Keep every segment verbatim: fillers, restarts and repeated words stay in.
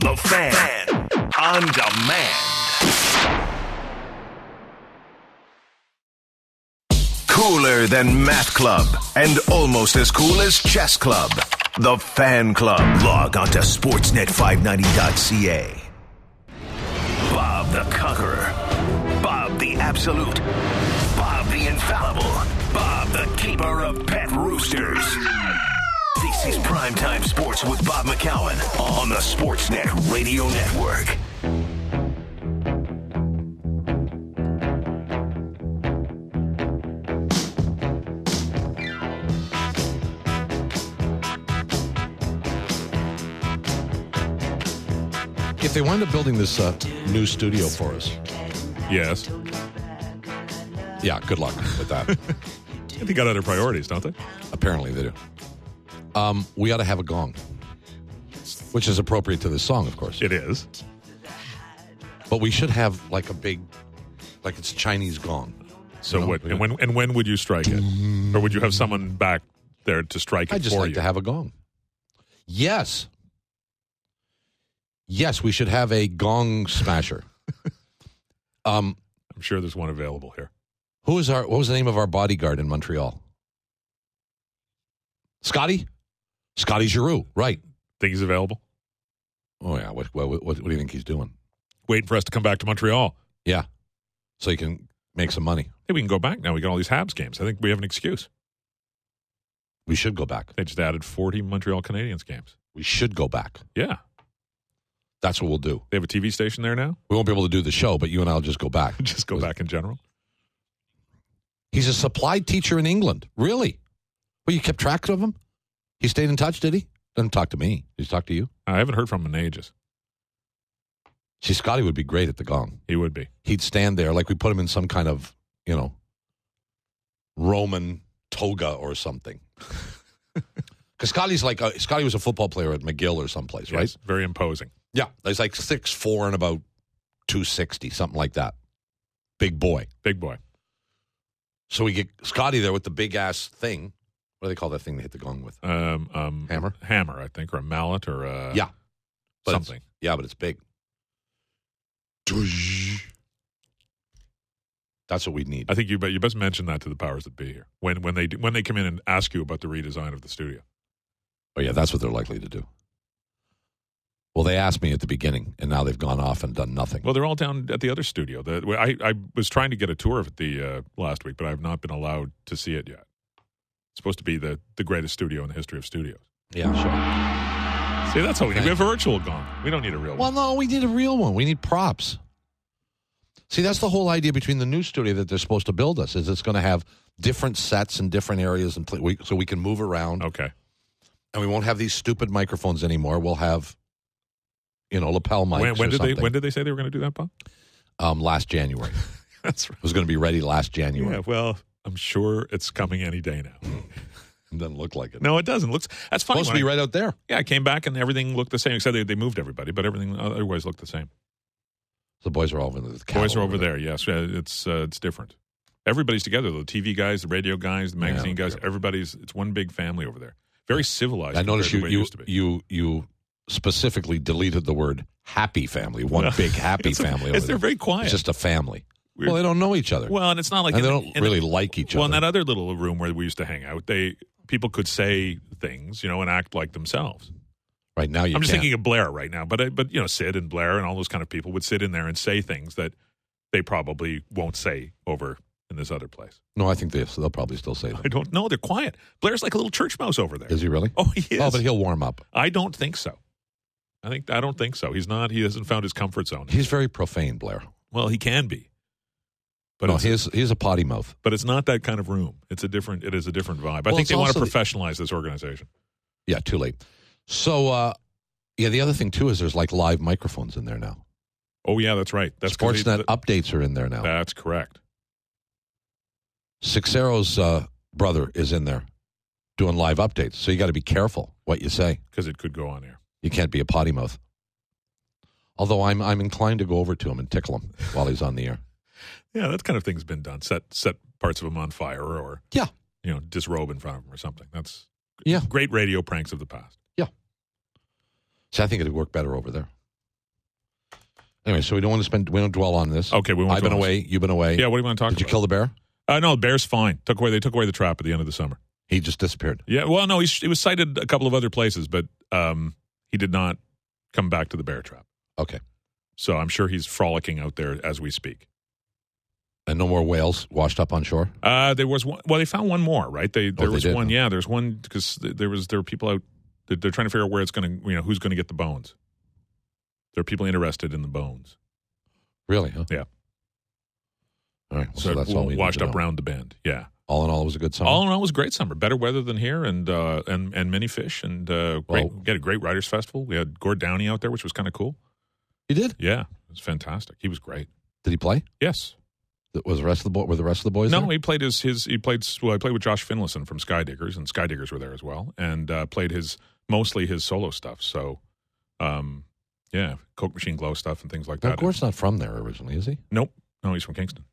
The Fan, on demand. Cooler than Math Club and almost as cool as Chess Club. The Fan Club. Log on to sportsnet five ninety dot c a. Bob the Conqueror. Bob the Absolute. Bob the Infallible. Bob the Keeper of Pet Roosters. This is Primetime Sports with Bob McCowan on the Sportsnet Radio Network. If they wind up building this uh, new studio for us, Yes. yeah, good luck with that. They got other priorities, don't they? Apparently they do. Um, we ought to have a gong, which is appropriate to this song, of course. It is. But we should have like a big, like it's Chinese gong. So You know, what? we- And when and when would you strike it, or would you have someone back there to strike it I'd just for like you? to have a gong. Yes. Yes, we should have a gong smasher. um, I'm sure there's one available here. who is our? What was the name of our bodyguard in Montreal? Scotty? Scotty Giroux, right. Think he's available? Oh, yeah. What, what, what, what do you think he's doing? Waiting for us to come back to Montreal. Yeah. So he can make some money. Hey, we can go back now. We got all these Habs games. I think we have an excuse. We should go back. They just added forty Montreal Canadiens games. We should go back. Yeah. That's what we'll do. They have a T V station there now? We won't be able to do the show, but you and I will just go back. Just go back in general. He's a supply teacher in England. Really? Well, you kept track of him? He stayed in touch, did he? Doesn't talk to me. Did he talk to you? I haven't heard from him in ages. See, Scotty would be great at the gong. He would be. He'd stand there like we put him in some kind of, you know, Roman toga or something. Because Scotty's like, a, Scotty was a football player at McGill or someplace, right? Yes, very imposing. Yeah. He's like six foot four and about two sixty, something like that. Big boy. Big boy. So we get Scotty there with the big ass thing. What do they call that thing they hit the gong with? Um, um, Hammer? Hammer, I think, or a mallet, or a Yeah. But it's- something. Yeah, but it's big. That's what we need. I think you, but you best mention that to the powers that be here when when they do, when they come in and ask you about the redesign of the studio. Oh, yeah, that's what they're likely to do. Well, they asked me at the beginning, and now they've gone off and done nothing. Well, they're all down at the other studio. The, I, I was trying to get a tour of it the uh, last week, but I have not been allowed to see it yet. It's supposed to be the, the greatest studio in the history of studios. Yeah, sure. See, that's how we need. We have a virtual gong. We don't need a real Well, one. no, we need a real one. We need props. See, that's the whole idea between the new studio that they're supposed to build us, is it's going to have different sets in different areas, and play, we, so we can move around. Okay. And we won't have these stupid microphones anymore. We'll have, you know, lapel mics When, when or did something. they when did they say they were going to do that, Bob? Um, last January. That's right. It was going to be ready last January. Yeah, well, I'm sure it's coming any day now. It doesn't look like it. No, it doesn't. Looks that's funny. Supposed to when be I- right out there. Yeah, I came back and everything looked the same. Except they, they moved everybody, but everything otherwise looked the same. The boys are all over there. The Boys are cattle over there. Yes, Uh, it's uh, it's different. Everybody's together. The T V guys, the radio guys, the Yeah, I magazine don't guys. care. Everybody's. It's one big family over there. Very civilized. I noticed compared you to the way it you, used to be. you you specifically deleted the word happy family. One Well, big happy it's a- family. it's- over they're there. very quiet. It's just a family. We're- Well, they don't know each other. Well, and it's not like and they in- don't in- really like each Well, in other. that other little room where we used to hang out, they people could say things, you know, and act like themselves. Right now, you I'm just can't. thinking of Blair right now, but I- but you know, Sid and Blair and all those kind of people would sit in there and say things that they probably won't say over in this other place. No, I think they, they'll probably still say I that. don't know. They're quiet. Blair's like a little church mouse over there. Is he really? Oh, he is. Oh, but he'll warm up. I don't think so. I think I don't think so. He's not. He hasn't found his comfort zone. He's very profane, Blair. Well, he can be, but no, it's, he's he's a potty mouth. but it's not that kind of room. It's a different. It is a different vibe. I Well, think it's they want to also the- professionalize this organization. Yeah, too late. So, uh, yeah, the other thing too is there's like live microphones in there now. Oh yeah, that's right. That's 'cause they- Sportsnet updates are in there now. That's correct. Sixero's uh, brother is in there doing live updates. So you got to be careful what you say. Because it could go on air. You can't be a potty mouth. Although I'm I'm inclined to go over to him and tickle him while he's on the air. Yeah, that kind of thing's been done. Set set parts of him on fire, or Yeah. you know, disrobe in front of him or something. That's Yeah. great radio pranks of the past. So I think it'd work better over there. Anyway, so we don't want to spend. We don't dwell on this. Okay, we won't. I've been dwell on away. You've been away. Yeah, what do you want to talk Did about? you kill the bear? Uh, no, the bear's fine. Took away. They took away the trap at the end of the summer. He just disappeared. Yeah, well, no, he's, he was sighted a couple of other places, but um, he did not come back to the bear trap. Okay. So I'm sure he's frolicking out there as we speak. And no more whales washed up on shore? Uh, there was one. Well, they found one more, right? They there Oh, they was did, one. huh? Yeah, there's one because there was there were people out. They're, they're trying to figure out where it's going to. You know, who's going to get the bones. There are people interested in the bones. Really? Huh? Yeah. All right. Well, So, so that's all we need washed to up know. round the bend. Yeah. All in all, it was a good summer. All in all, it was a great summer. Better weather than here, and uh, and and many fish, and uh, great. Well- we had a great writers festival. We had Gord Downey out there, which was kind of cool. You did? Yeah, it was fantastic. He was great. Did he play? Yes. Was the rest of the boy? Were the rest of the boys No, there? he played his his he played well. I played with Josh Finlayson from Skydiggers, and Skydiggers were there as well, and uh, played his mostly his solo stuff. So, um, yeah, Coke Machine Glow stuff and things like No, that. Gord's not from there originally, is he? Nope, no, he's from Kingston,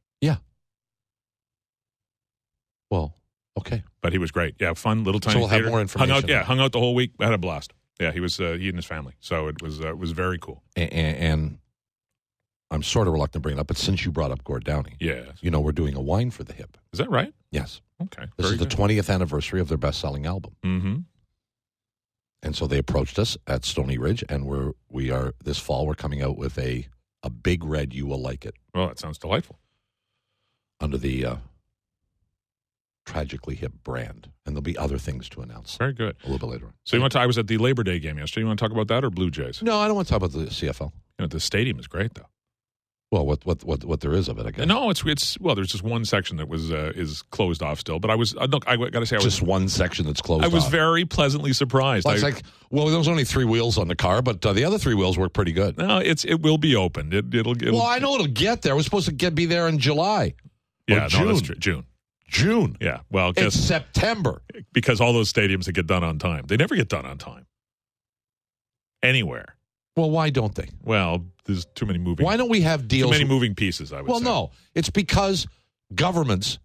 Well, okay. but he was great. Yeah, fun little tiny. So we'll have theater. more information. Hung out, yeah, hung out the whole week. Had a blast. Yeah, he was uh, he and his family. So it was uh, it was very cool. And, and I'm sort of reluctant to bring it up, but since you brought up Gord Downey, Yeah, you know we're doing a wine for the hip. is that right? Yes. Okay, This very is the good. twentieth anniversary of their best-selling album. Mm-hmm. And so they approached us at Stony Ridge, and we're we are this fall we're coming out with a a big red. You will like it Well, that sounds delightful. under the uh, Tragically Hip brand, and there'll be other things to announce Very good. a little bit later on. So you want to? I was at the Labor Day game yesterday. You want to talk about that or Blue Jays? No, I don't want to talk about the C F L. You know, the stadium is great though. Well, what what what what there is of it, I guess. No, it's it's well. There's just one section that was uh, is closed off still. But I was uh, look. I got to say, I was Just one section that's closed. I was off. very pleasantly surprised. Well, it's I- like, well, there was only three wheels on the car, but uh, the other three wheels work pretty good. no, it's it will be opened. It, it'll, it'll Well, I know it'll get there. We're supposed to get be there in July. yeah, or no, that's June. true. June. June. Yeah, well, It's guess, September. because all those stadiums that get done on time, they never get done on time. Anywhere. Well, why don't they? Well, there's too many moving. Why don't we have too deals? many moving pieces? I would well, say. no. It's because governments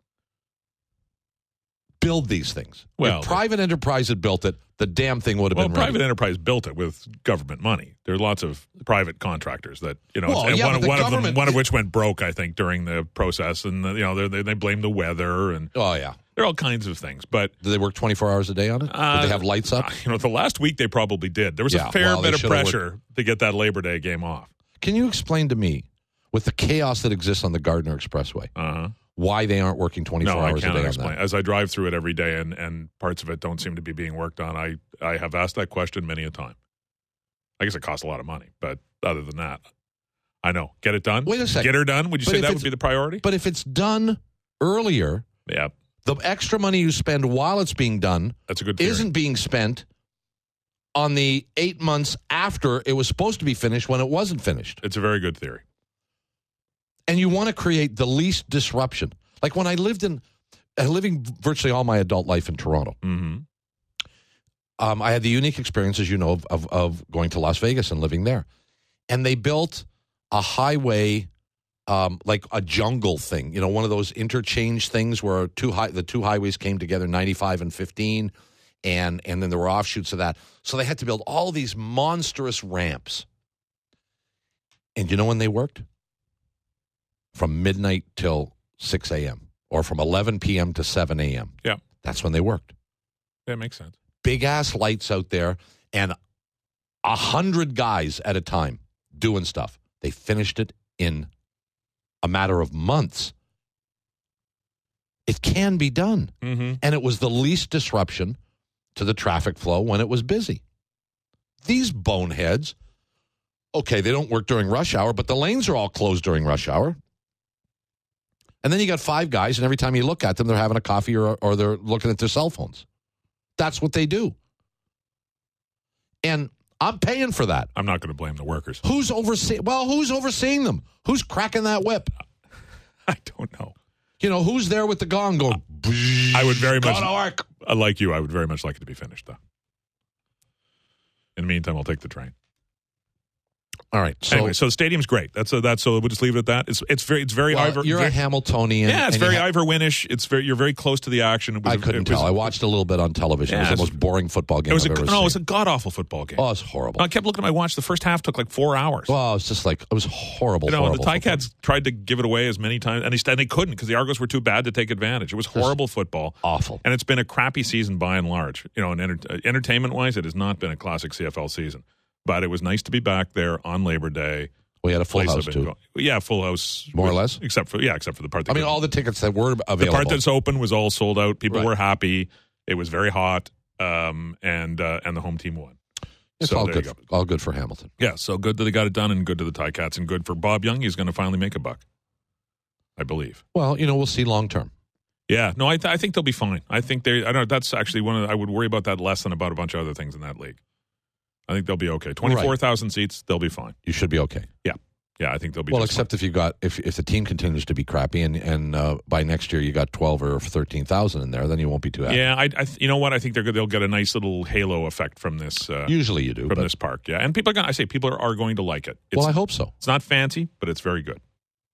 build these things. Well, if private enterprise had built it, the damn thing would have Well, been private ready. enterprise built it with government money. There are lots of private contractors that you know, Well, and yeah, one, but the one of them, government- one of which went broke, I think, during the process, and uh, you know, they they blame the weather, and Oh, yeah. there are all kinds of things. But Do they work twenty-four hours a day on it? Uh, Did they have lights up? you know, the last week they probably did. There was Yeah, a fair well, they bit of should've worked- pressure to get that Labor Day game off. Can you explain to me, with the chaos that exists on the Gardner Expressway, Uh huh. why they aren't working twenty-four No, I hours a cannot day on explain. that? As I drive through it every day, and, and parts of it don't seem to be being worked on, I, I have asked that question many a time. I guess it costs a lot of money, but other than that, I know. Get it done. Wait a second. Get her done. Would you But say if that would it's- be the priority? But if it's done earlier, Yeah, the extra money you spend while it's being done that's a good theory. isn't being spent on the eight months after it was supposed to be finished when it wasn't finished. It's a very good theory. And you want to create the least disruption. Like when I lived in, uh, living virtually all my adult life in Toronto, Mm-hmm. um, I had the unique experience, as you know, of, of, of going to Las Vegas and living there. And they built a highway, um, like a jungle thing, you know, one of those interchange things where two high, the two highways came together, ninety-five and fifteen, and, and then there were offshoots of that. So they had to build all these monstrous ramps. And you know when they worked? From midnight till six a.m. or from eleven p.m. to seven a.m. Yeah. That's when they worked. That makes sense. Big ass lights out there and a hundred guys at a time doing stuff. They finished it in a matter of months. It can be done. Mm-hmm. And it was the least disruption to the traffic flow when it was busy. These boneheads, okay, they don't work during rush hour, but the lanes are all closed during rush hour. And then you got five guys, and every time you look at them, they're having a coffee or, or they're looking at their cell phones. That's what they do. And I'm paying for that. I'm not going to blame the workers. Who's overseeing? Well, who's overseeing them? Who's cracking that whip? I don't know. You know, who's there with the gong going? I would very much, Gonna work. uh, like you, I would very much like it to be finished, though. In the meantime, I'll take the train. All right. So, anyway, so the stadium's great. That's a, that's so we'll just leave it at that. It's it's very it's very well, Ivor. you're very, a Hamiltonian. Yeah, it's and you very ha- Ivor Winish. It's very you're very close to the action. It was, I couldn't it was, tell. I watched a little bit on television. Yeah, it was the most boring football game It was I've a ever no. seen. It was a god awful football game. Oh, it was horrible. I kept looking at my watch. The first half took like four hours. Well, it was just like it was horrible. You know, horrible the Ticats tried to give it away as many times, and they, and they couldn't because the Argos were too bad to take advantage. It was horrible football, awful, and it's been a crappy season by and large. You know, and enter, entertainment wise, it has not been a classic C F L season. But it was nice to be back there on Labor Day. We had a full Place house of too. Go- yeah, full house, More or less, except for yeah, except for the part. That I mean, goes- all the tickets that were available. the part that's open was all sold out. People Right. were happy. It was very hot, um, and uh, and the home team won. It's So all there you good. go. All good for Hamilton. Yeah, so good that they got it done, and good to the Ticats, and good for Bob Young. He's going to finally make a buck, I believe. Well, you know, we'll see long term. Yeah, no, I, th- I think they'll be fine. I think they. I don't know. That's actually one of. The, I would worry about that less than about a bunch of other things in that league. I think they'll be okay. Twenty-four thousand seats, they'll be fine. You should be okay. Yeah, yeah, I think they'll be. Well, just except fine. if you got if if the team continues to be crappy and and uh, by next year you got twelve or thirteen thousand in there, then you won't be too happy. Yeah, I, I. You know what? I think they're good. They'll get a nice little halo effect from this. Uh, Usually you do. from But, this park. Yeah, and people are going. I say people are, are going to like it. It's, well, I hope so. it's not fancy, but it's very good.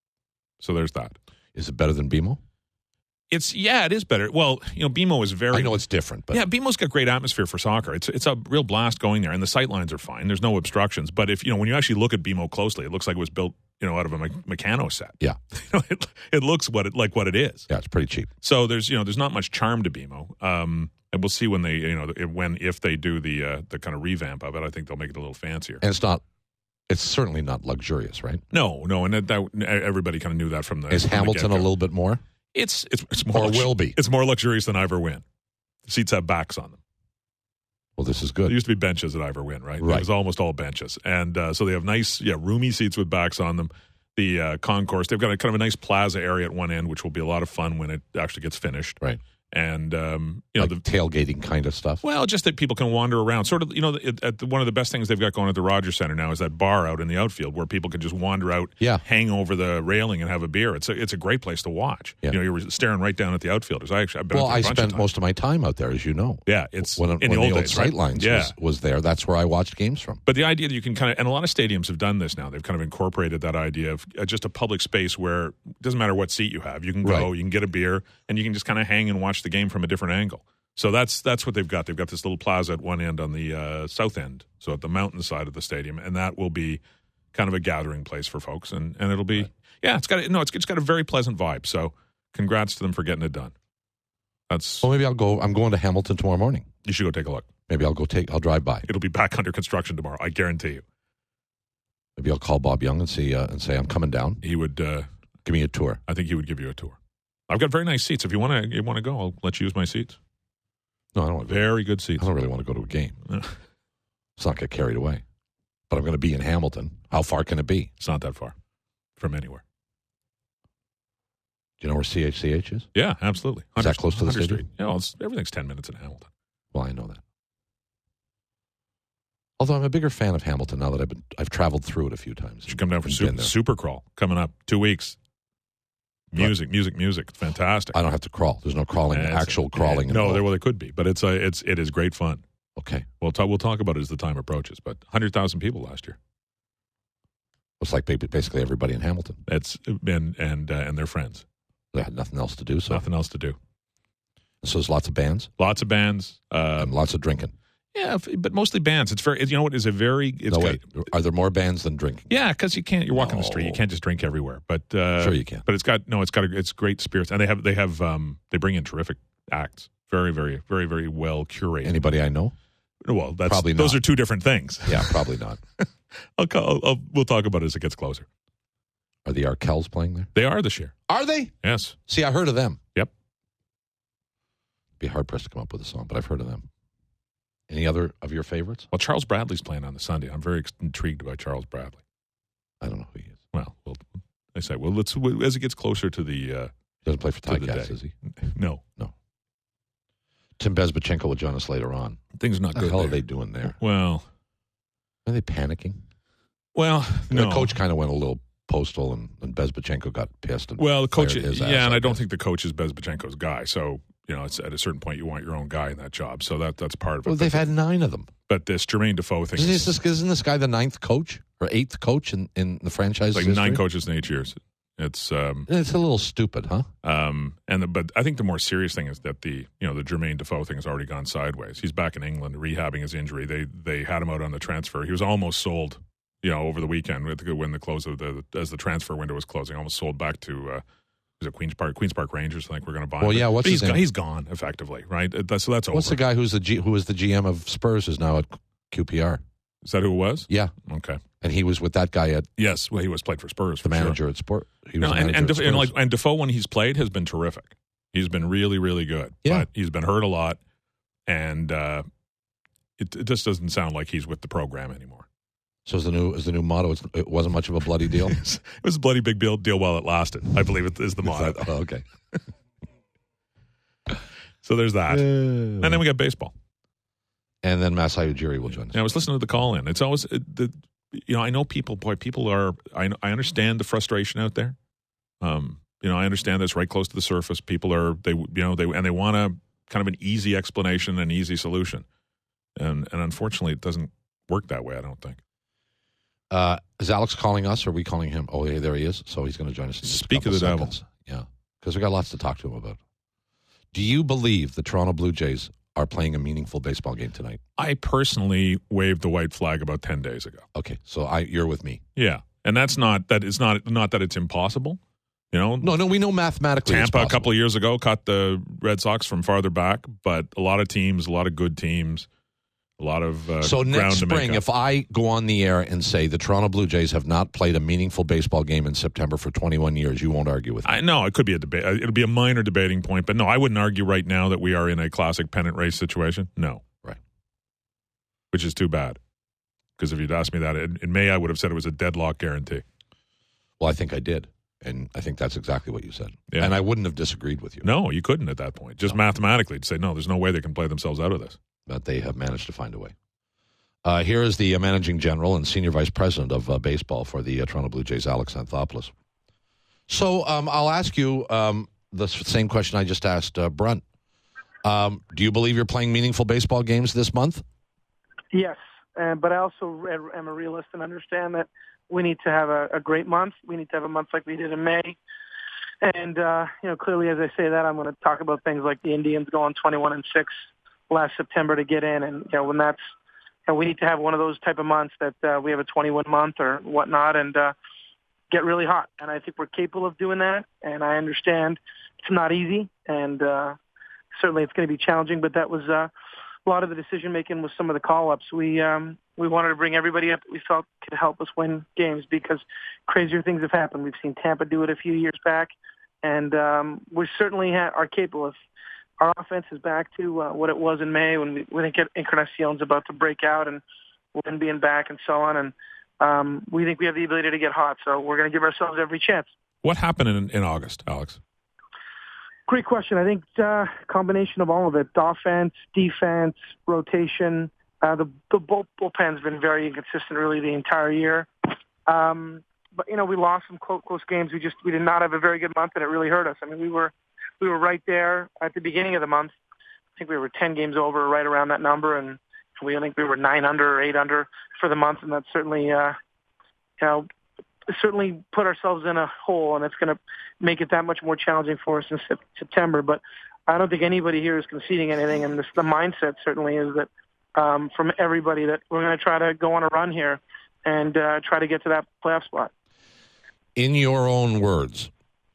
So there's that. Is it better than B M O? It's yeah, it is better. Well, you know, B M O is very. I know it's different, but Yeah, B M O's got great atmosphere for soccer. It's it's a real blast going there, and the sight lines are fine. There's no obstructions. But if you know when you actually look at B M O closely, it looks like it was built you know out of a me- Meccano set. yeah, You know, it, it looks what it like what it is. yeah, it's pretty cheap. So there's you know there's not much charm to B M O. Um, and we'll see when they you know when if they do the uh, the kind of revamp of it. I think they'll make it a little fancier. And it's not. It's certainly not luxurious, right? No, no, and that, that everybody kind of knew that from the. Is from the Hamilton a get-go. little bit more? It's it's it's more Or lux- will be. It's more luxurious than Ivor Wynn. The seats have backs on them. Well, this is There good. used to be benches at Ivor Wynn, right? Right. It was almost all benches, and uh, so they have nice, yeah, roomy seats with backs on them. The uh, concourse, they've got a kind of a nice plaza area at one end, which will be a lot of fun when it actually gets finished. Right. And um, you know Like the. tailgating kind of stuff. Well, just that people can wander around. Sort of, you know, at, at the, one of the best things they've got going at the Rogers Center now is that bar out in the outfield where people can just wander out, Yeah. hang over the railing and have a beer. It's a it's a great place to watch. Yeah. You know, you're staring right down at the outfielders. I actually, I've been Well, out there I a bunch of spent times. most of my time out there, as you know. Yeah, it's when, in when the old old days, right? Sightlines Yeah. was, was there. That's where I watched games from. But the idea that you can kind of, and a lot of stadiums have done this now. They've kind of incorporated that idea of uh, just a public space where it doesn't matter what seat you have. You can go, Right. you can get a beer, and you can just kind of hang and watch the game from a different angle. So that's that's what they've got. They've got this little plaza at one end on the uh, south end, so at the mountain side of the stadium, and that will be kind of a gathering place for folks. And, and it'll be, yeah, it's got a, no, it's, it's got a very pleasant vibe. So congrats to them for getting it done. That's Well, maybe I'll go. I'm going to Hamilton tomorrow morning. you should go take a look. Maybe I'll go take. I'll drive by. It'll be back under construction tomorrow. I guarantee you. Maybe I'll call Bob Young and see uh, and say I'm coming down. He would. Uh, Give me a tour. I think he would give you a tour. I've got very nice seats. If you want to, you want to go, I'll let you use my seats. No, I don't want to. Very good I seats. don't really want to go to a game. No. Let's not get carried away. But I'm going to be in Hamilton. How far can it be? It's not that far from anywhere. Do you know where C H C H is? Yeah, absolutely. Is that Hunter- close to the Hunter stadium? Street. Yeah, well, it's, everything's ten minutes in Hamilton. Well, I know that. Although I'm a bigger fan of Hamilton now that I've been, I've traveled through it a few times. You should come down for and super, been there. super crawl coming up two weeks. Music, music, music. It's fantastic. I don't have to crawl. There's no crawling, Yeah, it's- actual crawling. yeah, no, involved. there well there could be, but it's a, it's it is great fun. Okay. We'll talk we'll talk about it as the time approaches. But hundred thousand people last year. It's like ba- basically everybody in Hamilton. It's and and uh, and their friends. They had nothing else to do. So, Nothing else to do. so there's lots of bands Lots of bands. Uh, and lots of drinking. yeah, f- but mostly bands. It's very. You know what is a very. It's no, got- wait. Are there more bands than drinking? Yeah, because you can't. You're walking the street. You No. can't just drink everywhere. But uh, Sure you can. But it's got no. It's got a, it's great spirits, and they have they have um they bring in terrific acts. Very very very very well curated. Anybody I know? well, that's Probably those not. are two different things. Yeah, probably not. I'll, call, I'll, we'll talk about it as it gets closer. Are the Arkells playing there? They are this year. Are they? Yes. See, I heard of them. Yep. Be hard pressed to come up with a song, but I've heard of them. Any other of your favorites? Well, Charles Bradley's playing on the Sunday. I'm very ex- intrigued by Charles Bradley. I don't know who he is. Well, well, I say, well, let's as it gets closer to the uh, He doesn't play for To the Ticats, day. does he? no, Tim Bezbachenko will join us later on. things not What the good. hell are there. they doing there? Well, Are they panicking? well, no. The coach kind of went a little postal, and, and Bezbachenko got pissed. And Well, the coach, fired his yeah, ass, and I don't guess. think the coach is Bezbachenko's guy. So you know, it's at a certain point you want your own guy in that job. So that that's part of it. Well, they've had nine of them. But this Jermaine Defoe thing Isn't is this, isn't this guy the ninth coach or eighth coach in, in the franchise? like history? nine coaches in eight years. It's um, It's a little stupid, huh? um, and the, but I think the more serious thing is that the you know the Jermaine Defoe thing has already gone sideways. He's back in England rehabbing his injury. They they had him out on the transfer. He was almost sold, you know, over the weekend with the, when the close of the as the transfer window was closing, almost sold back to uh, was it Queens Park Queens Park Rangers? I think we're going to buy him. Well, yeah, what's but his he's name? gone, he's gone effectively, right? That's, so that's What's over. the guy who's the G, who was the G M of Spurs is now at Q P R? Is that who it was? Yeah, Okay. and he was with that guy at Yes. Well, he was played for Spurs. the for manager Sure. at Sport. He was No, the and manager and, at Def- and like Spurs. and Defoe when he's played has been terrific. He's been really really good. Yeah. But he's been hurt a lot, and uh, it, it just doesn't sound like he's with the program anymore. So is the new is the new motto? It's, it wasn't much of a bloody deal. it was a bloody big deal, deal while it lasted. I believe it is the motto. Oh, okay. So there's that, and then we got baseball. And then Masai Ujiri will join us. And I was listening to the call in. It's always it, the you know I know people. Boy, people are. I I understand the frustration out there. Um, you know, I understand that's right close to the surface. People are they you know they and they want a kind of an easy explanation, an easy solution, and and unfortunately, it doesn't work that way. I don't think. Uh, is Alex calling us or are we calling him? Oh, yeah, there he is. So he's going to join us in just a Speak of couple the devil. seconds. Yeah, because we got lots to talk to him about. Do you believe the Toronto Blue Jays are playing a meaningful baseball game tonight? I personally waved the white flag about ten days ago. Okay, so I you're with me. Yeah, and that's not that it's not not that it's impossible. You know, No, no, we know mathematically it's Tampa a possible. couple of years ago caught the Red Sox from farther back, but a lot of teams, a lot of good teams, a lot of uh, So ground next to make spring, up. if I go on the air and say the Toronto Blue Jays have not played a meaningful baseball game in September for twenty-one years, you won't argue with me. I know it could be a debate. It'll be a minor debating point, but no, I wouldn't argue right now that we are in a classic pennant race situation. No, Right. Which is too bad, because if you'd asked me that in, in May, I would have said it was a deadlock guarantee. Well, I think I did. And I think that's exactly what you said. Yeah. And I wouldn't have disagreed with you. No, you couldn't at that point. Just No. mathematically, to say no, there's no way they can play themselves out of this. But they have managed to find a way. Uh, here is the uh, managing general and senior vice president of uh, baseball for the uh, Toronto Blue Jays, Alex Anthopoulos. So um, I'll ask you um, the s- same question I just asked uh, Brunt. Um, do you believe you're playing meaningful baseball games this month? Yes, uh, but I also am a realist and understand that we need to have a, a great month. We need to have a month like we did in May. And, uh, you know, clearly as I say that, I'm going to talk about things like the Indians going twenty-one and six last September to get in. And, you know, when that's, you know, we need to have one of those type of months that uh, we have a twenty-one month or whatnot and uh, get really hot. And I think we're capable of doing that. And I understand it's not easy. And uh, certainly it's going to be challenging, but that was uh, a lot of the decision making with some of the call-ups. We, um, we wanted to bring everybody up that we felt could help us win games because crazier things have happened. We've seen Tampa do it a few years back, and um, we certainly ha- are capable. If our offense is back to uh, what it was in May when we, we didn't get Encarnacion's about to break out and Lynn being back and so on, and um, we think we have the ability to get hot. So we're going to give ourselves every chance. What happened in, in August, Alex? Great question. I think uh, combination of all of it: offense, defense, rotation. Uh, the the bull, bullpen's been very inconsistent really the entire year. Um, but you know, we lost some close, close games. We just we did not have a very good month, and it really hurt us. I mean, we were we were right there at the beginning of the month. I think we were ten games over, right around that number, and we I think we were nine under or eight under for the month, and that certainly uh, you know certainly put ourselves in a hole, and it's going to make it that much more challenging for us in sep- September. But I don't think anybody here is conceding anything, and this, the mindset certainly is that. Um, from everybody that we're going to try to go on a run here and uh, try to get to that playoff spot. In your own words,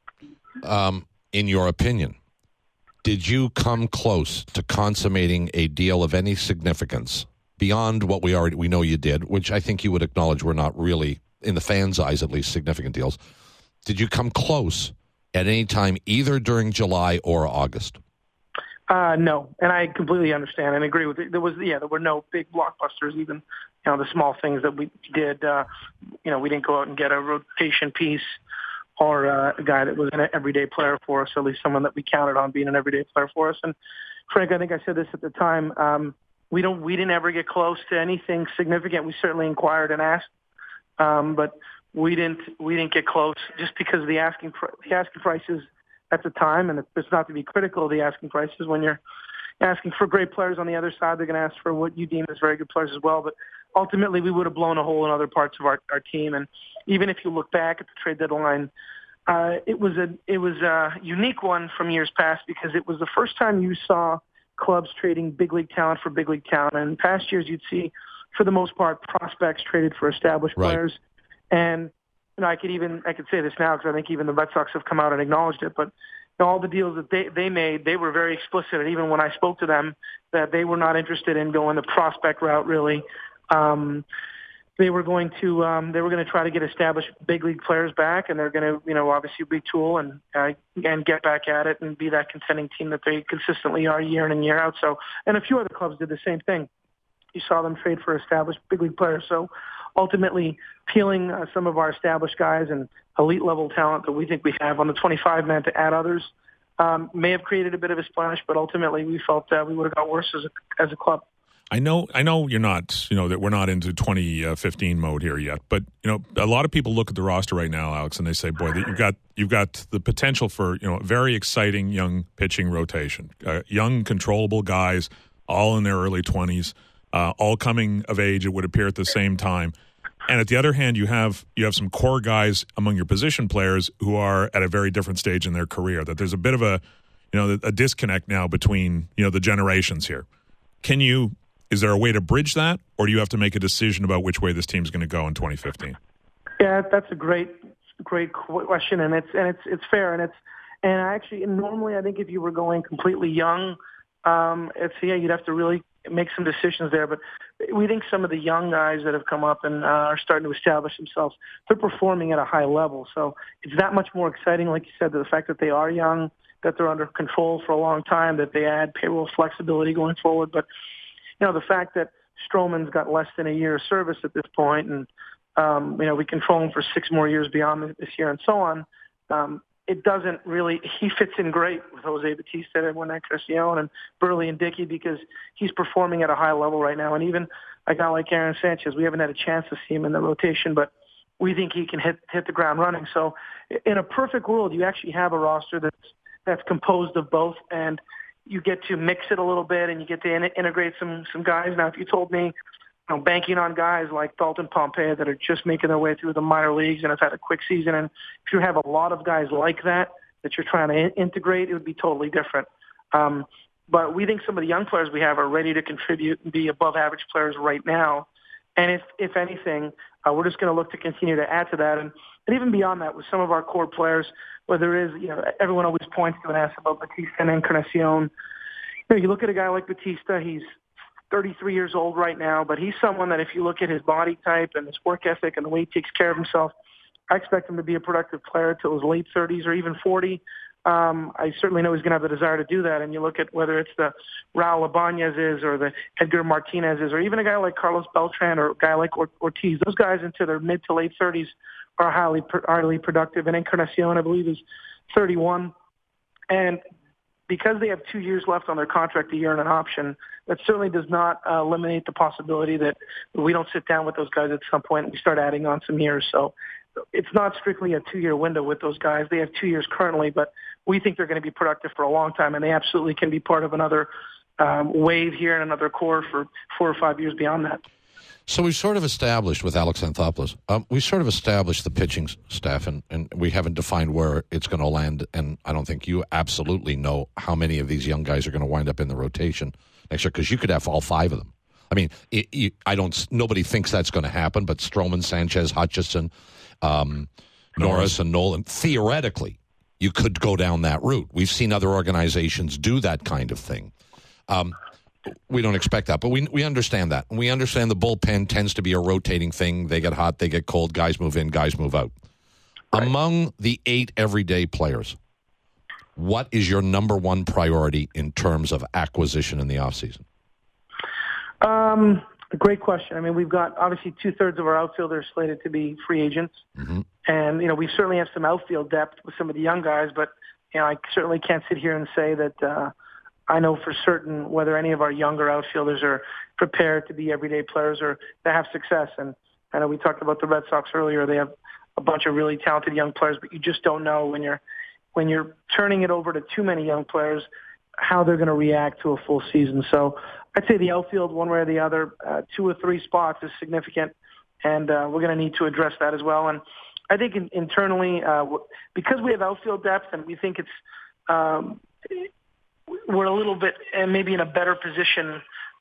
um, in your opinion, did you come close to consummating a deal of any significance beyond what we already we know you did, which I think you would acknowledge were not really, in the fans' eyes at least, significant deals? Did you come close at any time, either during July or August? Uh, no, and I completely understand and agree with it. There was, yeah, there were no big blockbusters, even, you know, the small things that we did. Uh, you know, we didn't go out and get a rotation piece or uh, a guy that was an everyday player for us, or at least someone that we counted on being an everyday player for us. And Frank, I think I said this at the time. Um, we don't, we didn't ever get close to anything significant. We certainly inquired and asked, um, but we didn't, we didn't get close just because the asking, pr- the asking prices at the time, and it's not to be critical of the asking prices. When you're asking for great players on the other side, they're going to ask for what you deem as very good players as well. But ultimately, we would have blown a hole in other parts of our, our team. And even if you look back at the trade deadline, uh, it was a it was a unique one from years past because it was the first time you saw clubs trading big league talent for big league talent. And in past years, you'd see, for the most part, prospects traded for established Right. players. And you know, I could even I could say this now because I think even the Red Sox have come out and acknowledged it. But you know, all the deals that they they made, they were very explicit. And even when I spoke to them, that they were not interested in going the prospect route. Really, um, they were going to um, they were going to try to get established big league players back, and they're going to you know obviously retool and uh, and get back at it and be that contending team that they consistently are year in and year out. So, and a few other clubs did the same thing. You saw them trade for established big league players. So ultimately peeling uh, some of our established guys and elite level talent that we think we have on the twenty-five man to add others um, may have created a bit of a splash, but ultimately we felt that we would have got worse as a, as a club. I know, I know you're not, you know, that we're not into twenty fifteen mode here yet, but you know, a lot of people look at the roster right now, Alex, and they say, "Boy, that you've got you've got the potential for you know a very exciting young pitching rotation, uh, young controllable guys, all in their early twenties, uh, all coming of age. It would appear at the same time." And at the other hand, you have you have some core guys among your position players who are at a very different stage in their career. That there's a bit of a you know a disconnect now between you know the generations here. Can you? Is there a way to bridge that, or do you have to make a decision about which way this team's going to go in twenty fifteen? Yeah, that's a great, great question, and it's and it's it's fair, and it's and actually, and normally, I think if you were going completely young, um, it's yeah, you'd have to really make some decisions there. But we think some of the young guys that have come up and uh, are starting to establish themselves, they're performing at a high level. So it's that much more exciting, like you said, the fact that they are young, that they're under control for a long time, that they add payroll flexibility going forward, but. You know, the fact that Stroman's got less than a year of service at this point, and, um, you know, we control him for six more years beyond this year and so on, um, it doesn't really – he fits in great with Jose Bautista and Encarnacion and Burley and Dickey because he's performing at a high level right now. And even a guy like Aaron Sanchez, we haven't had a chance to see him in the rotation, but we think he can hit hit the ground running. So in a perfect world, you actually have a roster that's that's composed of both, and – you get to mix it a little bit and you get to in- integrate some some guys. Now, if you told me, you know, banking on guys like Dalton Pompey that are just making their way through the minor leagues and have had a quick season, and if you have a lot of guys like that that you're trying to in- integrate, it would be totally different. Um, but we think some of the young players we have are ready to contribute and be above average players right now. And if if anything, uh, we're just going to look to continue to add to that. And, and even beyond that, with some of our core players, where there is, you know, everyone always points to and asks about Bautista and Encarnacion. You know, you look at a guy like Bautista, he's thirty-three years old right now, but he's someone that if you look at his body type and his work ethic and the way he takes care of himself, I expect him to be a productive player till his late thirties or even forty. Um, I certainly know he's going to have the desire to do that. And you look at whether it's the Raul Ibanez's or the Edgar Martinez's or even a guy like Carlos Beltran or a guy like Ortiz, those guys into their mid to late thirties are highly highly productive. And Encarnacion, I believe, is thirty-one. And because they have two years left on their contract, a year and an option, that certainly does not uh, eliminate the possibility that we don't sit down with those guys at some point and we start adding on some years. So it's not strictly a two-year window with those guys. They have two years currently, but we think they're going to be productive for a long time, and they absolutely can be part of another um, wave here and another core for four or five years beyond that. So we've sort of established with Alex Anthopoulos, um, we sort of established the pitching staff, and, and we haven't defined where it's going to land, and I don't think you absolutely know how many of these young guys are going to wind up in the rotation next year, because you could have all five of them. I mean, it, it, I don't. Nobody thinks that's going to happen, but Stroman, Sanchez, Hutchison, um, Norris. Norris, and Nolan, theoretically, you could go down that route. We've seen other organizations do that kind of thing. Um, we don't expect that, but we we understand that. We understand the bullpen tends to be a rotating thing. They get hot, they get cold, guys move in, guys move out. Right. Among the eight everyday players, what is your number one priority in terms of acquisition in the offseason? Um, great question. I mean, we've got obviously two-thirds of our outfielders slated to be free agents. Mm-hmm. And, you know, we certainly have some outfield depth with some of the young guys, but, you know, I certainly can't sit here and say that uh, I know for certain whether any of our younger outfielders are prepared to be everyday players or to have success. And I know we talked about the Red Sox earlier. They have a bunch of really talented young players, but you just don't know when you're when you're turning it over to too many young players, how they're going to react to a full season. So I'd say the outfield, one way or the other, uh, two or three spots is significant, and uh, we're going to need to address that as well. And I think in, internally, uh, because we have outfield depth and we think it's um, we're a little bit and maybe in a better position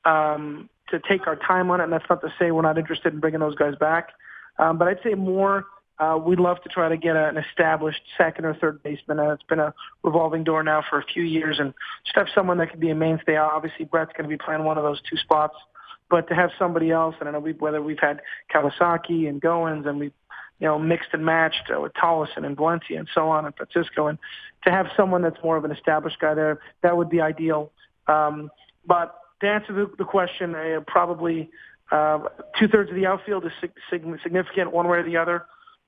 um, to take our time on it. And that's not to say we're not interested in bringing those guys back. Um, but I'd say more, uh, we'd love to try to get a, an established second or third baseman. Uh, it's been a revolving door now for a few years, and just have someone that could be a mainstay. Obviously, Brett's going to be playing one of those two spots, but to have somebody else, and I know we, whether we've had Kawasaki and Goins, and we've you know mixed and matched uh, with Tollison and Valencia and so on, and Francisco, and to have someone that's more of an established guy there, that would be ideal. Um, but to answer the, the question, uh, probably uh, two-thirds of the outfield is sig- significant one way or the other.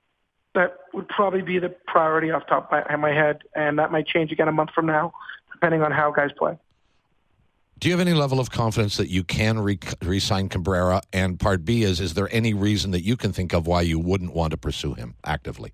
That would probably be the priority off the top of my head, and that might change again a month from now, depending on how guys play. Do you have any level of confidence that you can re- re-sign Cabrera? And part B is, is there any reason that you can think of why you wouldn't want to pursue him actively?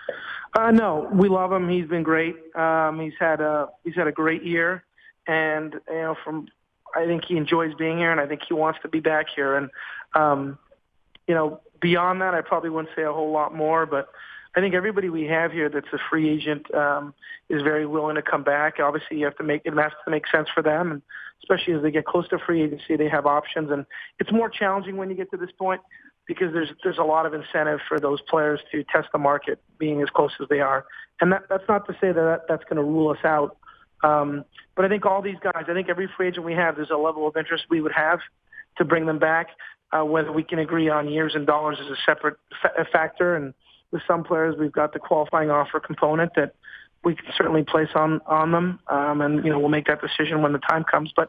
Uh, no, we love him. He's been great. Um, he's had a he's had a great year, and you know, from I think he enjoys being here, and I think he wants to be back here. And um, you know, beyond that, I probably wouldn't say a whole lot more, but I think everybody we have here that's a free agent um, is very willing to come back. Obviously, you have to make it has to make sense for them, and especially as they get close to free agency, they have options. And it's more challenging when you get to this point because there's there's a lot of incentive for those players to test the market, being as close as they are. And that, that's not to say that, that that's going to rule us out. Um, but I think all these guys, I think every free agent we have, there's a level of interest we would have to bring them back. Uh, whether we can agree on years and dollars is a separate fa- factor, and with some players, we've got the qualifying offer component that we can certainly place on, on them, um, and, you know, we'll make that decision when the time comes. But,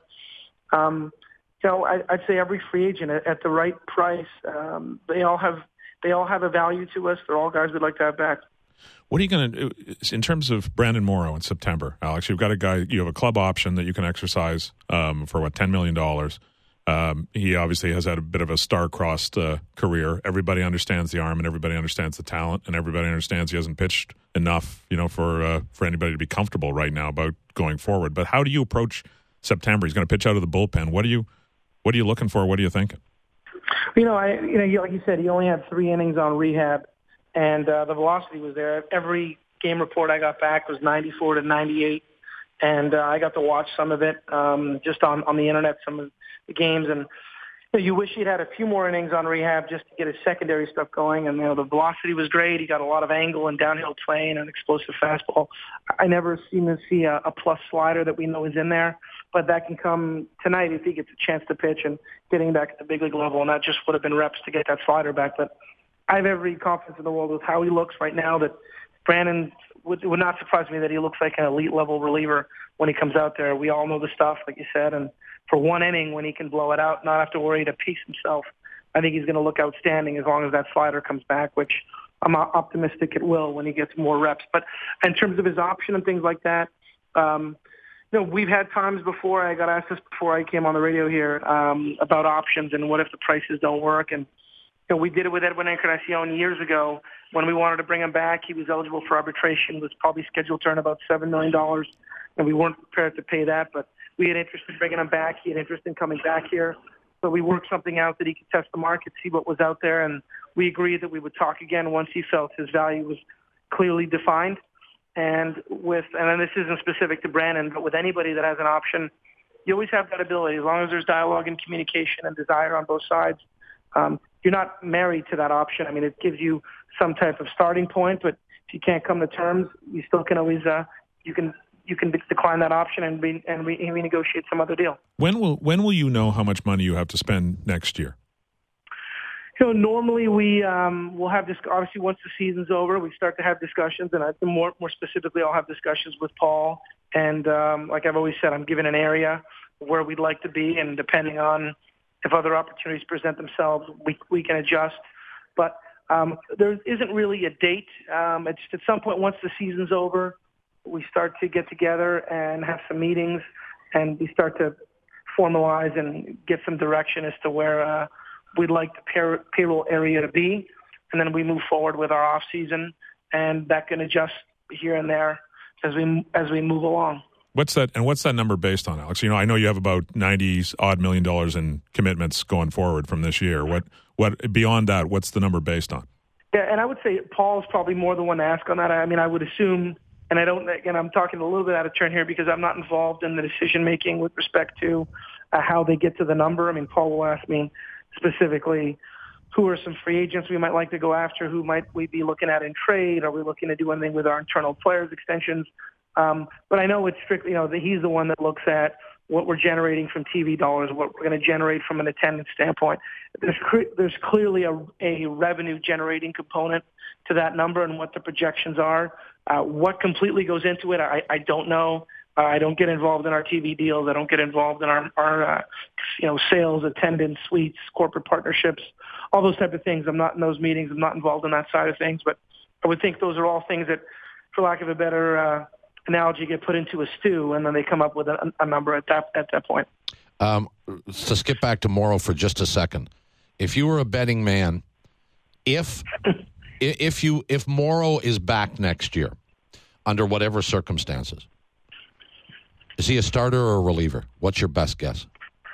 um, you know, I, I'd say every free agent at, at the right price, um, they all have they all have a value to us. They're all guys we'd like to have back. What are you going to do in terms of Brandon Morrow in September, Alex? You've got a guy, you have a club option that you can exercise um, for, what, ten million dollars. Um, he obviously has had a bit of a star-crossed uh, career. Everybody understands the arm, and everybody understands the talent, and everybody understands he hasn't pitched enough, you know, for uh, for anybody to be comfortable right now about going forward. But how do you approach September? He's going to pitch out of the bullpen. What are you What are you looking for? What are you thinking? You know, I you know, like you said, he only had three innings on rehab, and uh, the velocity was there. Every game report I got back was ninety-four to ninety-eight, and uh, I got to watch some of it um, just on on the internet. Some of the games, and you know, you wish he'd had a few more innings on rehab just to get his secondary stuff going. And you know, the velocity was great. He got a lot of angle and downhill plane and explosive fastball. I never seem to see a, a plus slider that we know is in there, but that can come tonight if he gets a chance to pitch and getting back at the big league level. And that just would have been reps to get that slider back. But I have every confidence in the world with how he looks right now. That Brandon would, it would not surprise me that he looks like an elite level reliever when he comes out there. We all know the stuff, like you said, and for one inning when he can blow it out, not have to worry to piece himself, I think he's going to look outstanding as long as that slider comes back, which I'm optimistic it will when he gets more reps. But in terms of his option and things like that, um, you know, we've had times before, I got asked this before I came on the radio here, um, about options and what if the prices don't work. And you know, we did it with Edwin Encarnacion years ago when we wanted to bring him back. He was eligible for arbitration, was probably scheduled to earn about seven million dollars, and we weren't prepared to pay that, but we had interest in bringing him back. He had interest in coming back here. So we worked something out that he could test the market, see what was out there, and we agreed that we would talk again once he felt his value was clearly defined. And with, and then this isn't specific to Brandon, but with anybody that has an option, you always have that ability. As long as there's dialogue and communication and desire on both sides, um, you're not married to that option. I mean, it gives you some type of starting point, but if you can't come to terms, you still can always, uh, you can, you can decline that option and re- and re- renegotiate some other deal. When will when will you know how much money you have to spend next year? You know, normally we um, will have this. Obviously, once the season's over, we start to have discussions, and I, more more specifically, I'll have discussions with Paul. And um, like I've always said, I'm given an area where we'd like to be, and depending on if other opportunities present themselves, we we can adjust. But um, there isn't really a date. Um, it's at some point once the season's over, we start to get together and have some meetings, and we start to formalize and get some direction as to where uh, we'd like the pay- payroll area to be. And then we move forward with our off season, and that can adjust here and there as we as we move along. What's that? And what's that number based on, Alex? You know, I know you have about ninety odd million dollars in commitments going forward from this year. What what beyond that? What's the number based on? Yeah, and I would say Paul is probably more the one to ask on that. I mean, I would assume, and I don't. Again, I'm talking a little bit out of turn here because I'm not involved in the decision making with respect to uh, how they get to the number. I mean, Paul will ask me specifically, who are some free agents we might like to go after? Who might we be looking at in trade? Are we looking to do anything with our internal players extensions? Um, but I know it's strictly, you know, that he's the one that looks at what we're generating from T V dollars, what we're going to generate from an attendance standpoint. There's cre- there's clearly a, a revenue generating component to that number and what the projections are. Uh, what completely goes into it, I, I don't know. Uh, I don't get involved in our T V deals. I don't get involved in our, our uh, you know, sales, attendance, suites, corporate partnerships, all those type of things. I'm not in those meetings. I'm not involved in that side of things. But I would think those are all things that, for lack of a better uh, analogy, get put into a stew, and then they come up with a, a number at that at that point. Um, to skip back to Morrow for just a second, if you were a betting man, if if you if Morrow is back next year, under whatever circumstances, is he a starter or a reliever? What's your best guess?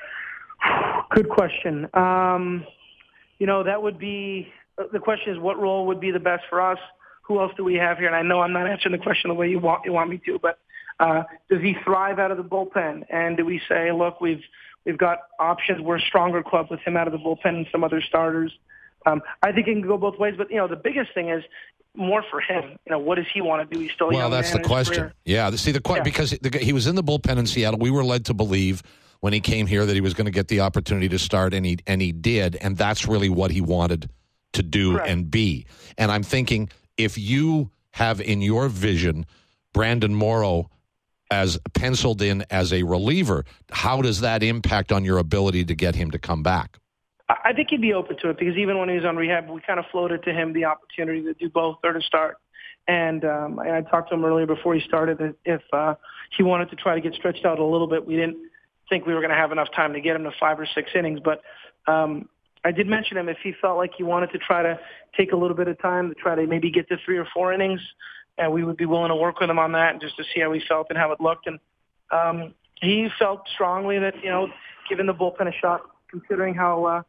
Good question. Um, you know, that would be the question. Is what role would be the best for us? Who else do we have here? And I know I'm not answering the question the way you want you want me to, but uh, does he thrive out of the bullpen? And do we say, look, we've we've got options. We're a stronger club with him out of the bullpen and some other starters. Um, I think it can go both ways. But you know, the biggest thing is more for him. You know, what does he want to do? He's still a well. young That's man the in his question. career. Yeah. See the question Yeah. because the, he was in the bullpen in Seattle. We were led to believe when he came here that he was going to get the opportunity to start, and he and he did, and that's really what he wanted to do Correct. and be. And I'm thinking, if you have in your vision Brandon Morrow as penciled in as a reliever, how does that impact on your ability to get him to come back? I think he'd be open to it because even when he was on rehab, we kind of floated to him the opportunity to do both or to start. And um, I talked to him earlier before he started that if uh, he wanted to try to get stretched out a little bit, we didn't think we were going to have enough time to get him to five or six innings. But um, I did mention him if he felt like he wanted to try to take a little bit of time to try to maybe get to three or four innings, and we would be willing to work with him on that and just to see how he felt and how it looked. And um, he felt strongly that, you know, giving the bullpen a shot, considering how, uh,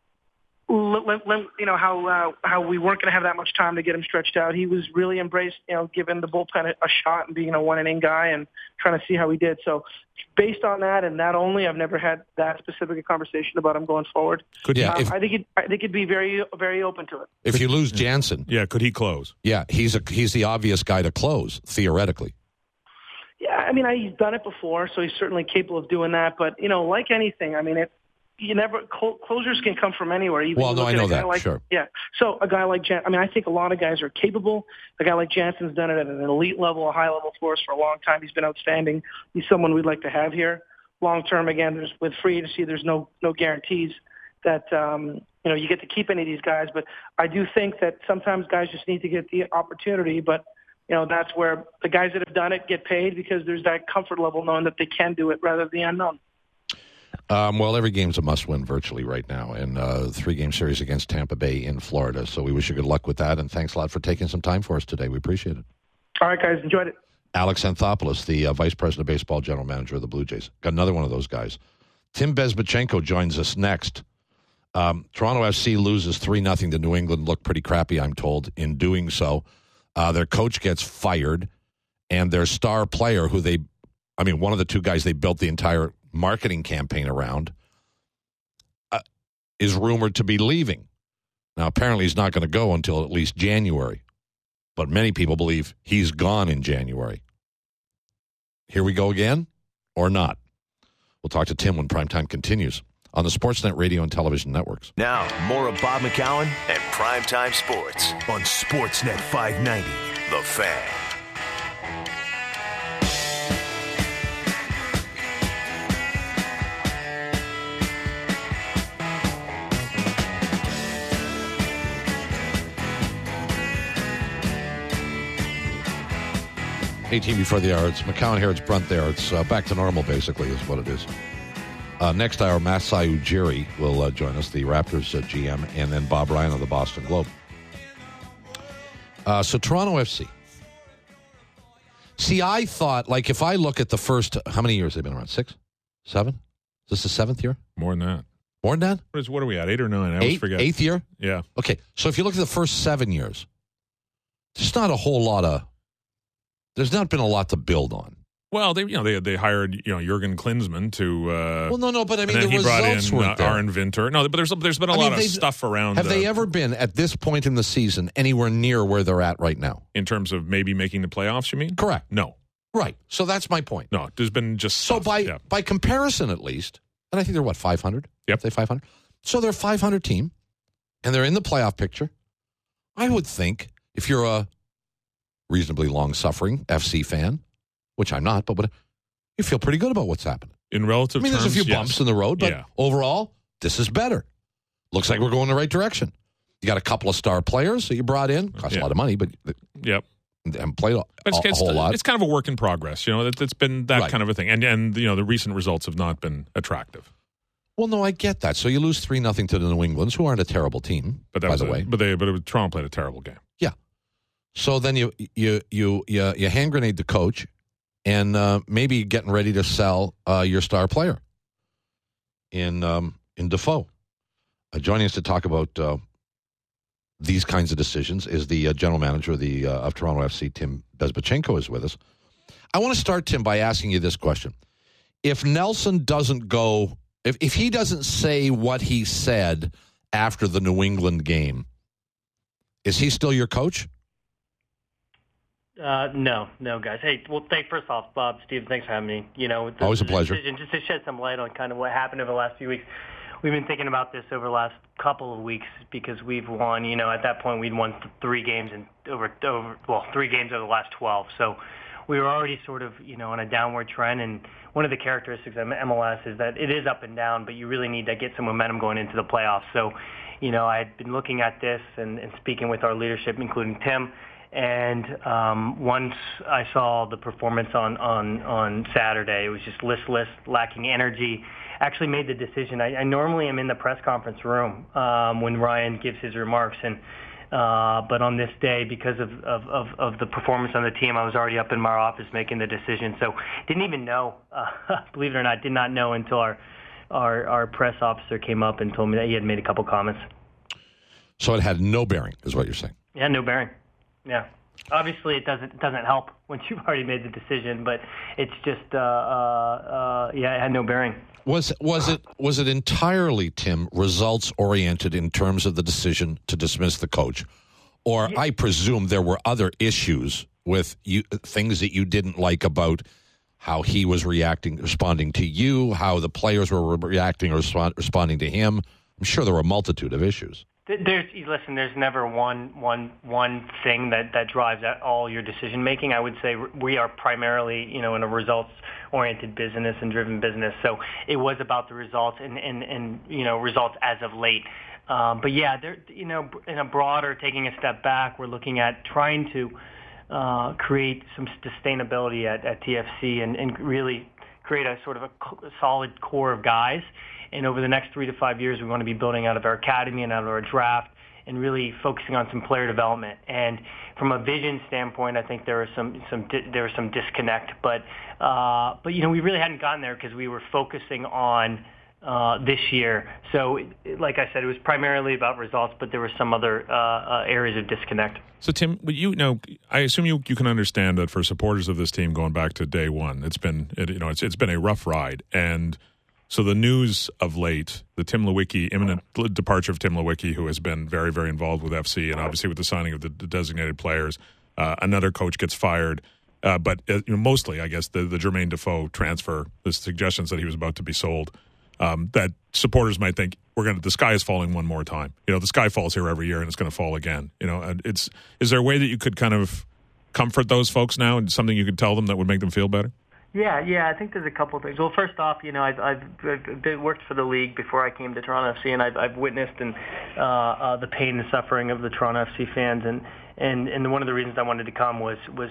you know, how uh, how we weren't going to have that much time to get him stretched out. He was really embraced, you know, giving the bullpen a, a shot and being a one-inning guy and trying to see how he did. So based on that and that only, I've never had that specific a conversation about him going forward. Could yeah, um, if, I think he'd, I think he'd be very very open to it. if you lose Jansen, Yeah, could he close? yeah, he's a he's the obvious guy to close theoretically. Yeah, I mean, I, he's done it before, so he's certainly capable of doing that. But you know, like anything, I mean, it. You never cl- closers can come from anywhere. Even Well, no, look I at know a guy that, Like, sure. Yeah. So a guy like Jan, I mean, I think a lot of guys are capable. A guy like Jansen's done it at an elite level, a high level for us for a long time. He's been outstanding. He's someone we'd like to have here long term. Again, there's with free agency, there's no no guarantees that um, you know you get to keep any of these guys. But I do think that sometimes guys just need to get the opportunity. But you know, that's where the guys that have done it get paid because there's that comfort level knowing that they can do it rather than the unknown. Um, well, every game's a must-win virtually right now, and uh, three-game series against Tampa Bay in Florida. So we wish you good luck with that, and thanks a lot for taking some time for us today. We appreciate it. All right, guys, enjoyed it. Alex Anthopoulos, the uh, Vice President of Baseball General Manager of the Blue Jays. Got another one of those guys. Tim Bezbatchenko joins us next. Um, Toronto F C loses three nothing to New England. Looked pretty crappy, I'm told, in doing so. Uh, their coach gets fired, and their star player, who they, I mean, one of the two guys they built the entire marketing campaign around, uh, is rumored to be leaving. Now, apparently he's not going to go until at least January, but many people believe he's gone in January. Here we go again, or not? We'll talk to Tim when Primetime continues on the Sportsnet radio and television networks. Now, more of Bob McCown and Primetime Sports on Sportsnet five ninety, The Fan. eighteen before the hour. It's McCown here. It's Brunt there. It's uh, back to normal, basically, is what it is. Uh, next hour, Masai Ujiri will uh, join us, the Raptors uh, G M, and then Bob Ryan of the Boston Globe. Uh, so Toronto F C. See, I thought, like, if I look at the first, how many years they've been around? Six? Seven? Is this the seventh year? More than that. More than that? What, is, what are we at? Eight or nine? I always Eight, forget. Eighth year? Yeah. Okay, so if you look at the first seven years, there's not a whole lot of, there's not been a lot to build on. Well, they you know they they hired you know Jurgen Klinsmann to. Uh, Well, no, no, but I mean, and then the he brought results in uh, weren't there. Arn Vinter. No, but there's there's been a I lot mean, of they- stuff around. Have uh, they ever been, at this point in the season, anywhere near where they're at right now? in terms of maybe making the playoffs? You mean? Correct. No, Right. So that's my point. no. There's been just So stuff. by yeah. by comparison, at least, and I think they're what, five hundred? Yep. Say five hundred. So they're a five hundred team, and they're in the playoff picture. I would think if you're a reasonably long-suffering F C fan, which I'm not, but what, you feel pretty good about what's happening. in relative I mean, terms, there's a few yes. bumps in the road, but Yeah. overall, this is better. Looks like we're going the right direction. You got a couple of star players that you brought in. Cost Yeah. a lot of money, but Yep. they haven't played a, It's, a, a it's, whole lot. it's kind of a work in progress. You know, it, it's been that Right. kind of a thing, and and you know the recent results have not been attractive. Well, no, I get that. So you lose three nothing to the New Englands, who aren't a terrible team, But that by was the a- way. But they but it was, Toronto played a terrible game. So then you you you you, you hand grenade the coach, and uh, maybe getting ready to sell uh, your star player in um, in Defoe. Uh, joining us to talk about uh, these kinds of decisions is the uh, general manager of the uh, of Toronto F C, Tim Bezbatchenko, is with us. I want to start, Tim, by asking you this question: if Nelson doesn't go, if if he doesn't say what he said after the New England game, is he still your coach? Uh, no, no, guys. Hey, well, thank first off, Bob, Steve, thanks for having me. You know, the, Always a the pleasure. Decision, just to shed some light on kind of what happened over the last few weeks. We've been thinking about this over the last couple of weeks because we've won. You know, at that point we'd won th- three games and over over well three games over the last twelve. So we were already sort of you know on a downward trend. And one of the characteristics of M L S is that it is up and down, but you really need to get some momentum going into the playoffs. So, you know, I had been looking at this and, and speaking with our leadership, including Tim. And um, once I saw the performance on, on, on Saturday, it was just listless, lacking energy. Actually made the decision. I, I normally am in the press conference room um, when Ryan gives his remarks, and uh, but on this day, because of, of, of, of the performance on the team, I was already up in my office making the decision. So didn't even know, uh, believe it or not, did not know until our, our our press officer came up and told me that he had made a couple comments. So it had no bearing, is what you're saying. Yeah, no bearing. Yeah, obviously it doesn't it doesn't help once you've already made the decision, but it's just uh, uh, uh, yeah, it had no bearing. Was was it was it entirely, Tim, results oriented in terms of the decision to dismiss the coach, or Yeah. I presume there were other issues with you, things that you didn't like about how he was reacting, responding to you, how the players were reacting or respond, responding to him. I'm sure there were a multitude of issues. There's listen. There's never one one one thing that that drives all your decision making. I would say we are primarily, you know, in a results oriented business and driven business. So it was about the results and and, and you know results as of late. Um, but yeah, there you know in a broader, taking a step back, we're looking at trying to uh, create some sustainability at, at T F C and, and really create a sort of a solid core of guys. And over the next three to five years, we want to be building out of our academy and out of our draft and really focusing on some player development. And from a vision standpoint, I think there was some some there was some disconnect. But uh, but you know we really hadn't gotten there because we were focusing on uh, this year. So like I said, it was primarily about results, but there were some other uh, uh, areas of disconnect. So Tim, would you know, I assume you you can understand that for supporters of this team going back to day one, it's been it, you know it's it's been a rough ride. And so the news of late, the Tim Lewicki, imminent departure of Tim Lewicki, who has been very, very involved with F C, and obviously with the signing of the, the designated players, uh, another coach gets fired. Uh, but uh, you know, mostly, I guess, the, the Jermaine Defoe transfer, the suggestions that he was about to be sold, um, that supporters might think, we're going to, the sky is falling one more time. You know, the sky falls here every year, and it's going to fall again. You know, and it's, is there a way that you could kind of comfort those folks now, and something you could tell them that would make them feel better? Yeah, yeah, I think there's a couple of things. Well, first off, you know, I've, I've, I've been, worked for the league before I came to Toronto F C, and I've, I've witnessed and uh, uh, the pain and suffering of the Toronto F C fans, and, and, and one of the reasons I wanted to come was was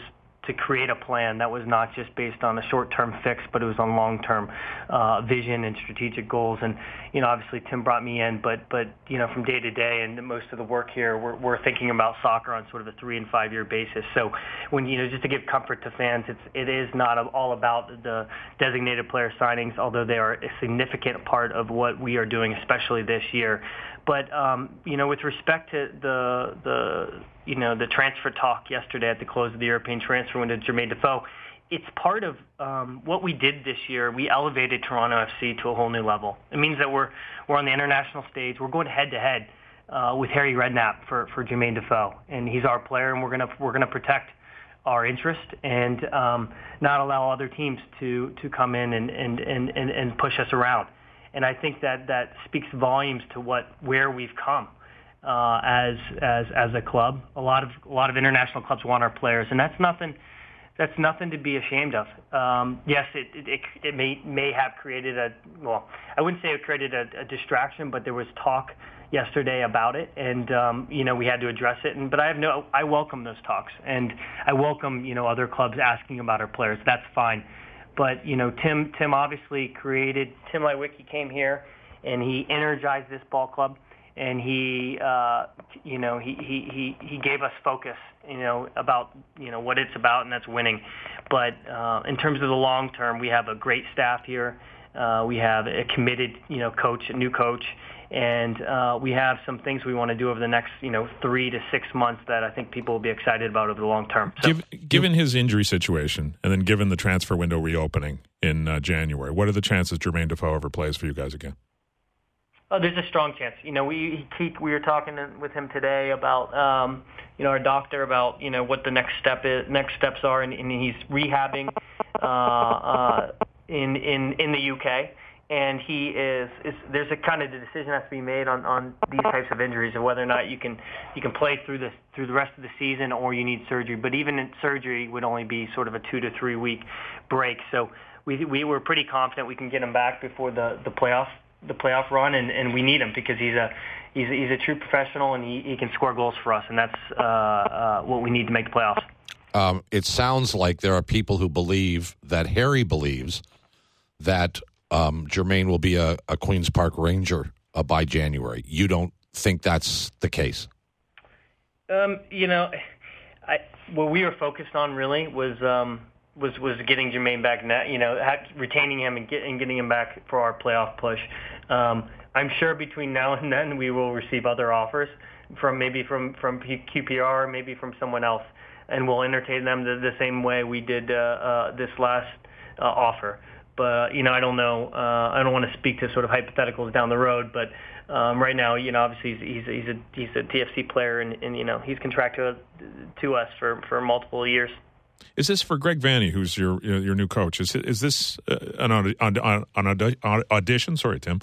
to create a plan that was not just based on a short-term fix, but it was on long-term uh, vision and strategic goals. And, you know, obviously Tim brought me in, but, but you know, from day to day and most of the work here, we're, we're thinking about soccer on sort of a three and five-year basis. So when, you know, just to give comfort to fans, it's, it is not all about the designated player signings, although they are a significant part of what we are doing, especially this year. But, um, you know, with respect to the, the, you know, the transfer talk yesterday at the close of the European transfer window, Jermaine Defoe, it's part of um, what we did this year. We elevated Toronto F C to a whole new level. It means that we're we're on the international stage. We're going head-to-head uh, with Harry Redknapp for, for Jermaine Defoe. And he's our player, and we're going to we're going to protect our interest and um, not allow other teams to, to come in and, and, and, and, and push us around. And I think that, that speaks volumes to what where we've come uh, as as as a club. A lot of a lot of international clubs want our players, and that's nothing that's nothing to be ashamed of. Um, yes, it, it it may may have created a well, I wouldn't say it created a, a distraction, but there was talk yesterday about it, and um, you know we had to address it. And but I have no I welcome those talks, and I welcome you know other clubs asking about our players. That's fine. But, you know, Tim Tim obviously created, Tim Leiweke came here and he energized this ball club, and he, uh, you know, he, he, he, he gave us focus, you know, about, you know, what it's about, and that's winning. But uh, in terms of the long term, we have a great staff here. Uh, we have a committed, you know, coach, a new coach. And uh, we have some things we want to do over the next, you know, three to six months that I think people will be excited about over the long term. So, Give, given his injury situation, and then given the transfer window reopening in uh, January, what are the chances Jermaine Defoe ever plays for you guys again? Oh, there's a strong chance. You know, we he, we were talking with him today about, um, you know, our doctor about, you know, what the next step is, next steps are, and, and he's rehabbing uh, uh, in in in the U K. And he is, is there's a kind of a decision has to be made on, on these types of injuries of whether or not you can you can play through the through the rest of the season or you need surgery. But even in surgery would only be sort of a two to three week break. So we we were pretty confident we can get him back before the, the playoff the playoff run, and, and we need him because he's a he's a, he's a true professional, and he, he can score goals for us, and that's uh, uh, what we need to make the playoffs. Um, it sounds like there are people who believe that Harry believes that Um, Jermaine will be a, a Queen's Park Ranger uh, by January. You don't think that's the case? Um, you know, I, what we were focused on really was um, was was getting Jermaine back. Net, you know, retaining him and, get, and getting him back for our playoff push. Um, I'm sure between now and then we will receive other offers from maybe from from Q P R, maybe from someone else, and we'll entertain them the, the same way we did uh, uh, this last uh, offer. But, you know, I don't know. Uh, I don't want to speak to sort of hypotheticals down the road. But um, right now, you know, obviously he's, he's, he's a he's a T F C player, and, and you know he's contracted to us for, for multiple years. Is this for Greg Vanney, who's your your new coach? Is is this uh, an, an, an audition? Sorry, Tim.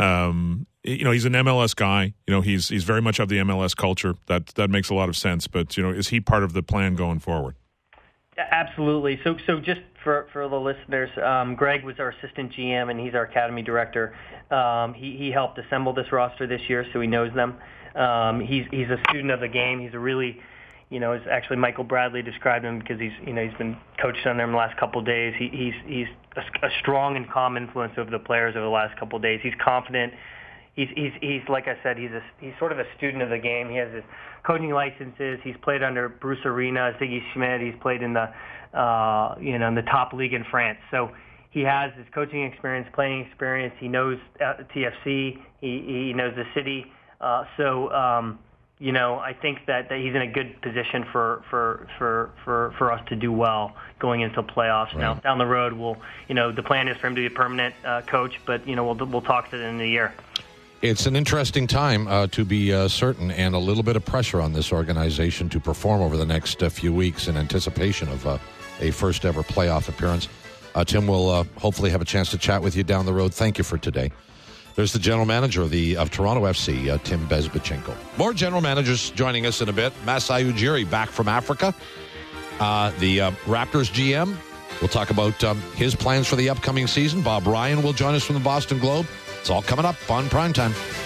Um, you know, he's an M L S guy. You know, he's he's very much of the M L S culture. That that makes a lot of sense. But you know, is he part of the plan going forward? Absolutely. So, so just for, for the listeners, um, Greg was our assistant G M, and he's our academy director. Um, he, he helped assemble this roster this year, so he knows them. Um, he's he's a student of the game. He's a really, you know, as actually Michael Bradley described him because he's you know he's been coached under him the last couple of days. He, he's he's a, a strong and calm influence over the players over the last couple of days. He's confident. He's he's he's like I said, he's a he's sort of a student of the game. He has his coaching licenses. He's played under Bruce Arena, Ziggy Schmidt. He's played in the uh, you know in the top league in France. So he has his coaching experience, playing experience. He knows T F C. He he knows the city. Uh, so um, you know I think that, that he's in a good position for for, for, for for us to do well going into playoffs. Right. Now down the road, we'll you know the plan is for him to be a permanent uh, coach, but you know we'll we'll talk to the end of the year. It's an interesting time, uh, to be uh, certain, and a little bit of pressure on this organization to perform over the next uh, few weeks in anticipation of uh, a first-ever playoff appearance. Uh, Tim will uh, hopefully have a chance to chat with you down the road. Thank you for today. There's the general manager of the of Toronto F C, uh, Tim Bezbatchenko. More general managers joining us in a bit. Masai Ujiri back from Africa. Uh, the uh, Raptors G M. We'll talk about um, his plans for the upcoming season. Bob Ryan will join us from the Boston Globe. It's all coming up on Primetime.